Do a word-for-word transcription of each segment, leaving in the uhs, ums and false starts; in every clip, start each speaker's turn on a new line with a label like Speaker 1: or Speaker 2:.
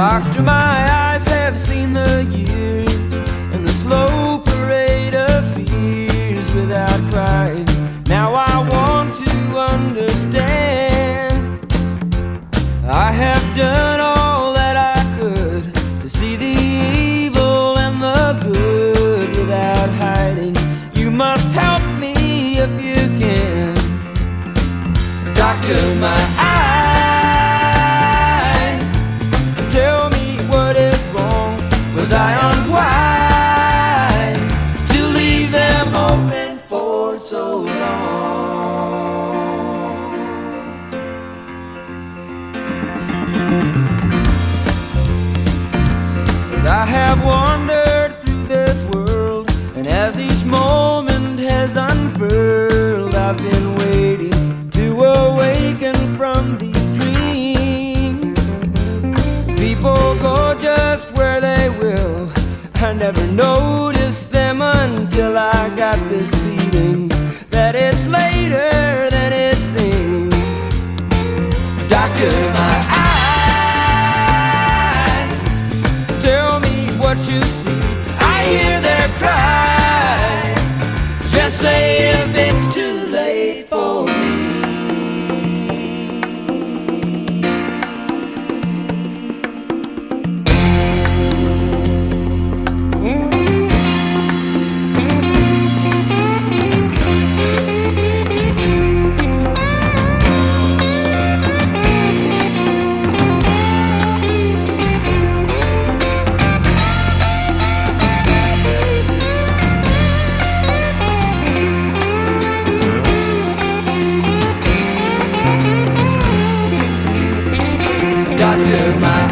Speaker 1: Doctor, my eyes have seen the years and the slow parade of fears without crying. Now I want to understand. I have done all that I could to see the evil and the good without hiding. You must help me if you can. Doctor, my eyes, tell me what is wrong. Was I unwise to leave them open for so long? 'Cause I have wandered through this world, and as each moment has unfurled, I've been waiting to awaken from these dreams. People go just where they will. I never noticed them until I got this feeling that it's later than it seems. Doctor, my eyes, tell me what you see. I hear their cries. Just say if it's too late for me. Doctor, my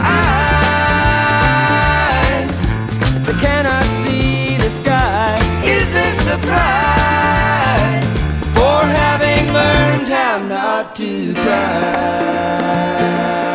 Speaker 1: eyes, they cannot see the sky. Is this the price for having learned how not to cry?